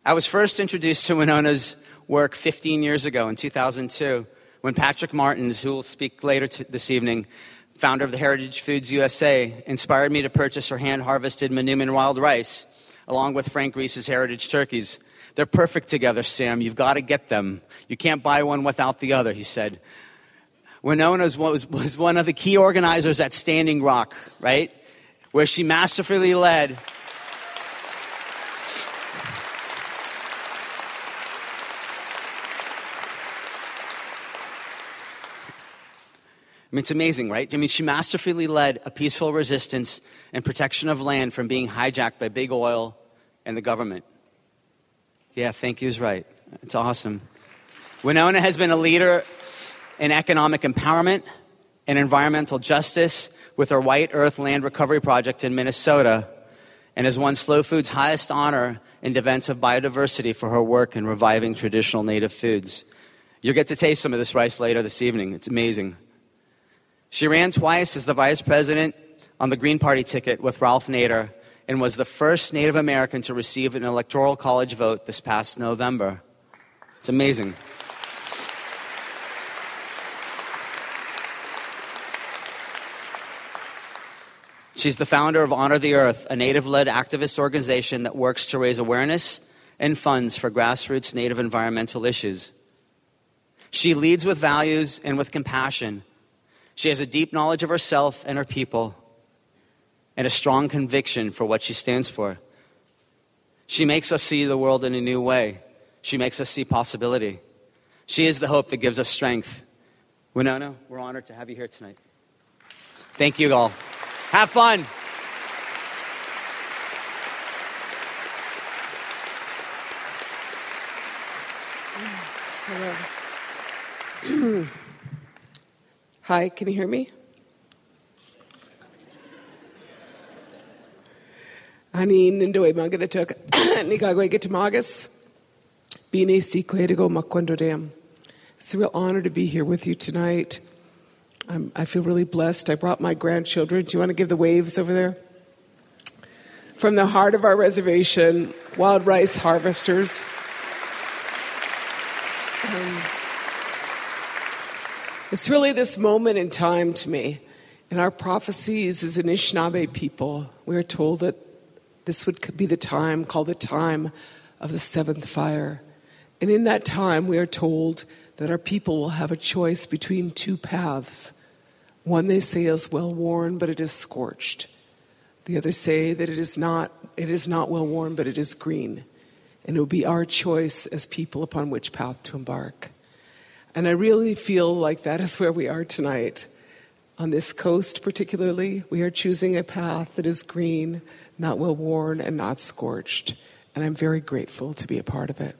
I was first introduced to Winona's work 15 years ago in 2002 when Patrick Martins, who will speak later this evening, founder of the Heritage Foods USA, inspired me to purchase her hand-harvested Manoomin wild rice, along with Frank Reese's Heritage turkeys. They're perfect together, Sam. You've got to get them. You can't buy one without the other, he said. Winona was one of the key organizers at Standing Rock, right? Where she masterfully led it's amazing, right? She masterfully led a peaceful resistance and protection of land from being hijacked by big oil and the government. Yeah, thank you is right. It's awesome. Winona has been a leader in economic empowerment and environmental justice with her White Earth Land Recovery Project in Minnesota, and has won Slow Food's highest honor in defense of biodiversity for her work in reviving traditional native foods. You'll get to taste some of this rice later this evening. It's amazing. She ran twice as the vice president on the Green Party ticket with Ralph Nader and was the first Native American to receive an electoral college vote this past November. It's amazing. She's the founder of Honor the Earth, a Native-led activist organization that works to raise awareness and funds for grassroots Native environmental issues. She leads with values and with compassion. She has a deep knowledge of herself and her people and a strong conviction for what she stands for. She makes us see the world in a new way. She makes us see possibility. She is the hope that gives us strength. Winona, we're honored to have you here tonight. Thank you all. Have fun. Hello. Hi, can you hear me? Ani nindoe maganatuk nigagwe getamagas. Bine sikwedigo makwandodam. It's a real honor to be here with you tonight. I feel really blessed. I brought my grandchildren. Do you want to give the waves over there? From the heart of our reservation, wild rice harvesters. It's really this moment in time to me. In our prophecies as Anishinaabe people, we are told that this would be the time called the time of the seventh fire. And in that time, we are told that our people will have a choice between two paths. One they say is well-worn, but it is scorched. The other say that it is not well-worn, but it is green. And it will be our choice as people upon which path to embark. And I really feel like that is where we are tonight. On this coast particularly, we are choosing a path that is green, not well-worn, and not scorched. And I'm very grateful to be a part of it.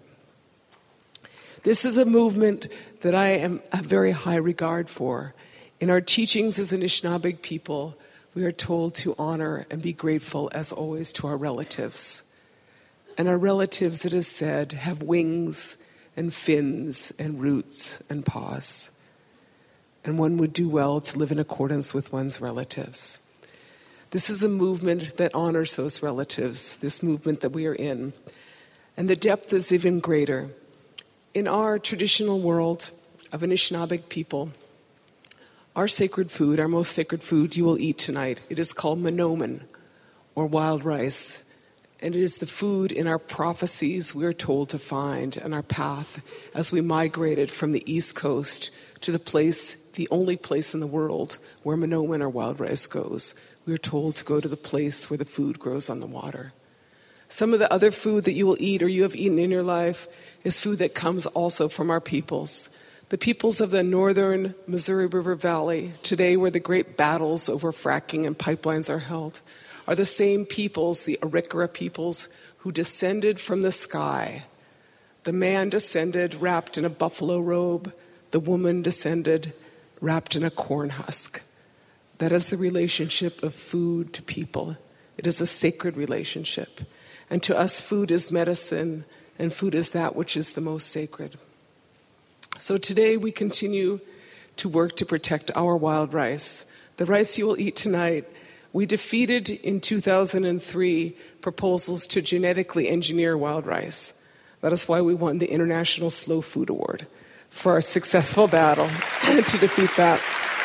This is a movement that I have very high regard for. In our teachings as Anishinaabe people, we are told to honor and be grateful, as always, to our relatives. And our relatives, it is said, have wings and fins and roots and paws. And one would do well to live in accordance with one's relatives. This is a movement that honors those relatives, this movement that we are in. And the depth is even greater. In our traditional world of Anishinaabe people, our sacred food, our most sacred food you will eat tonight, it is called Manoomin, or wild rice. And it is the food in our prophecies we are told to find on our path as we migrated from the East Coast to the only place in the world where Manoomin or wild rice goes. We are told to go to the place where the food grows on the water. Some of the other food that you will eat or you have eaten in your life is food that comes also from our peoples. The peoples of the northern Missouri River Valley, today where the great battles over fracking and pipelines are held, are the same peoples, the Arikara peoples, who descended from the sky. The man descended wrapped in a buffalo robe. The woman descended wrapped in a corn husk. That is the relationship of food to people. It is a sacred relationship. And to us, food is medicine, and food is that which is the most sacred. So today we continue to work to protect our wild rice. The rice you will eat tonight. We defeated in 2003 proposals to genetically engineer wild rice. That is why we won the International Slow Food Award for our successful battle to defeat that.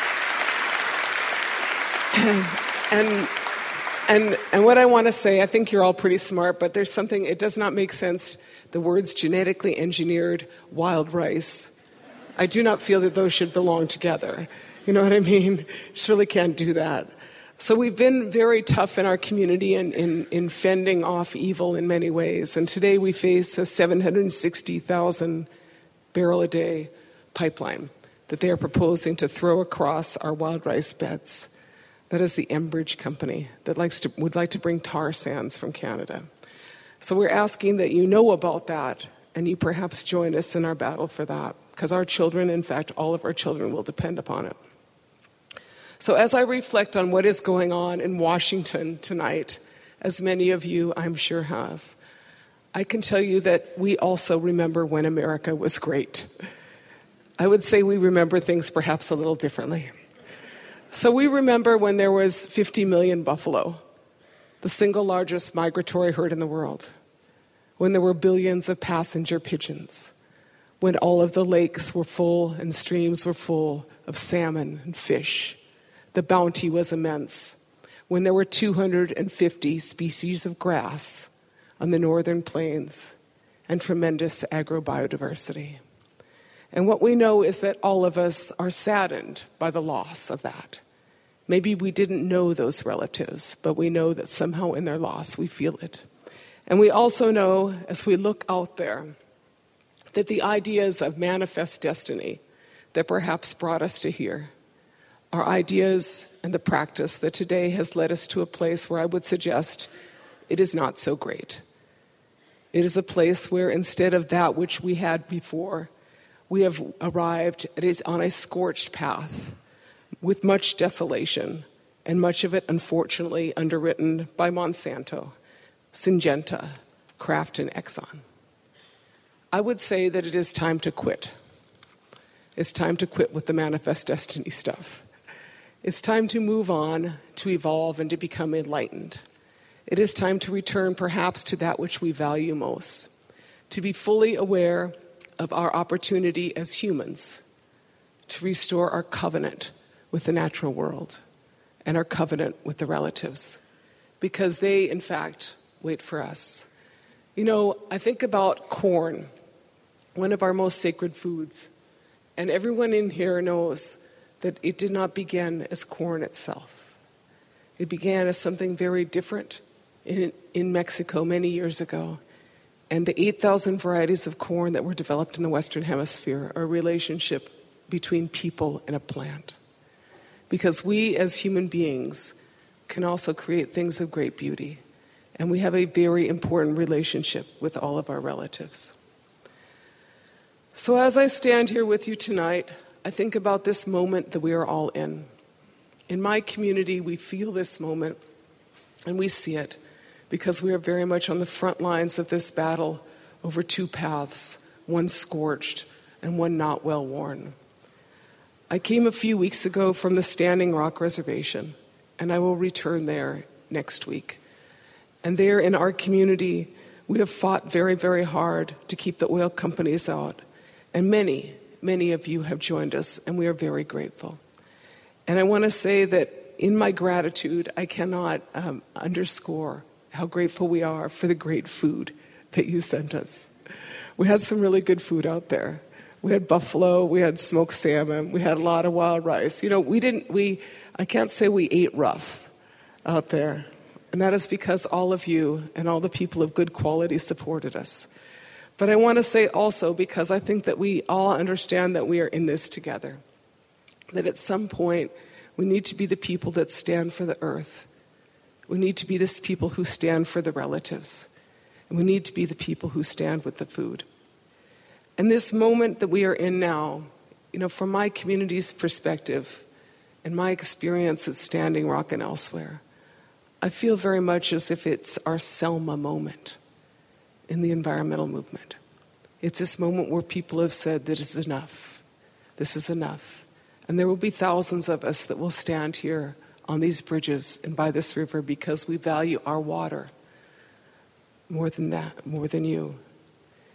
And what I want to say, I think you're all pretty smart, but there's something, it does not make sense, the words genetically engineered wild rice. I do not feel that those should belong together. You know what I mean? Just really can't do that. So we've been very tough in our community in fending off evil in many ways. And today we face a 760,000 barrel a day pipeline that they are proposing to throw across our wild rice beds. That is the Enbridge company that would like to bring tar sands from Canada. So we're asking that you know about that and you perhaps join us in our battle for that, because our children, in fact, all of our children will depend upon it. So as I reflect on what is going on in Washington tonight, as many of you I'm sure have, I can tell you that we also remember when America was great. I would say we remember things perhaps a little differently. So we remember when there was 50 million buffalo, the single largest migratory herd in the world, when there were billions of passenger pigeons, when all of the lakes were full and streams were full of salmon and fish. The bounty was immense, when there were 250 species of grass on the northern plains and tremendous agrobiodiversity. And what we know is that all of us are saddened by the loss of that. Maybe we didn't know those relatives, but we know that somehow in their loss we feel it. And we also know, as we look out there, that the ideas of manifest destiny that perhaps brought us to here are ideas and the practice that today has led us to a place where I would suggest it is not so great. It is a place where instead of that which we had before, we have arrived on a scorched path with much desolation, and much of it, unfortunately, underwritten by Monsanto, Syngenta, Kraft, and Exxon. I would say that it is time to quit. It's time to quit with the manifest destiny stuff. It's time to move on, to evolve, and to become enlightened. It is time to return perhaps to that which we value most, to be fully aware of our opportunity as humans, to restore our covenant with the natural world and our covenant with the relatives, because they, in fact, wait for us. You know, I think about corn, one of our most sacred foods, and everyone in here knows that it did not begin as corn itself. It began as something very different in Mexico many years ago. And the 8,000 varieties of corn that were developed in the Western Hemisphere are a relationship between people and a plant. Because we as human beings can also create things of great beauty. And we have a very important relationship with all of our relatives. So as I stand here with you tonight, I think about this moment that we are all in. In my community, we feel this moment and we see it because we are very much on the front lines of this battle over two paths, one scorched and one not well worn. I came a few weeks ago from the Standing Rock Reservation, and I will return there next week. And there in our community, we have fought very, very hard to keep the oil companies out. And many, many of you have joined us, and we are very grateful. And I want to say that in my gratitude, I cannot underscore how grateful we are for the great food that you sent us. We had some really good food out there. We had buffalo, we had smoked salmon, we had a lot of wild rice. You know, I can't say we ate rough out there. And that is because all of you and all the people of good quality supported us. But I want to say also, because I think that we all understand that we are in this together, that at some point we need to be the people that stand for the earth. We need to be this people who stand for the relatives. And we need to be the people who stand with the food. And this moment that we are in now, you know, from my community's perspective and my experience at Standing Rock and elsewhere, I feel very much as if it's our Selma moment in the environmental movement. It's this moment where people have said that it's enough. This is enough. And there will be thousands of us that will stand here on these bridges and by this river because we value our water more than that, more than you.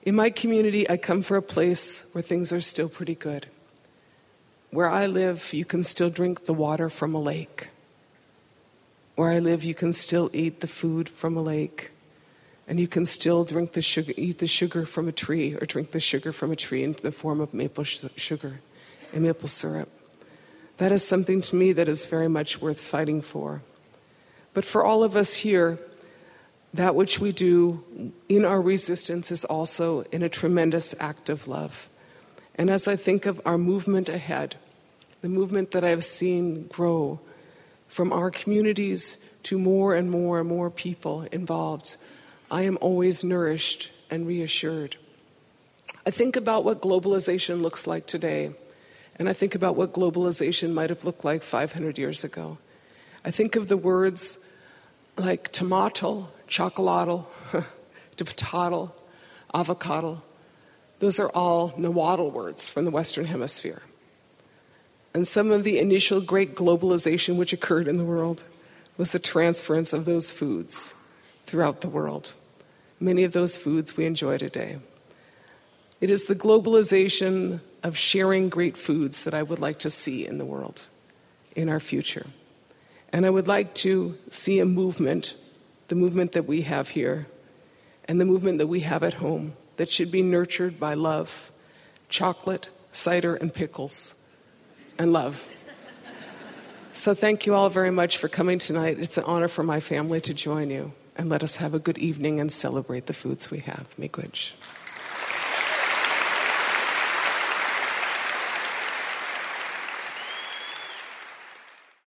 In my community, I come from a place where things are still pretty good. Where I live, you can still drink the water from a lake. Where I live, you can still eat the food from a lake. And you can still eat the sugar from a tree, or drink the sugar from a tree in the form of maple sugar and maple syrup. That is something to me that is very much worth fighting for. But for all of us here, that which we do in our resistance is also in a tremendous act of love. And as I think of our movement ahead, the movement that I have seen grow from our communities to more and more and more people involved, I am always nourished and reassured. I think about what globalization looks like today, and I think about what globalization might have looked like 500 years ago. I think of the words like tomato, chocolatl, de potato, avocado. Those are all Nahuatl words from the Western Hemisphere. And some of the initial great globalization which occurred in the world was the transference of those foods throughout the world. Many of those foods we enjoy today. It is the globalization of sharing great foods that I would like to see in the world, in our future. And I would like to see a movement, the movement that we have here, and the movement that we have at home, that should be nurtured by love, chocolate, cider, and pickles, and love. So thank you all very much for coming tonight. It's an honor for my family to join you. And let us have a good evening and celebrate the foods we have. Miigwech.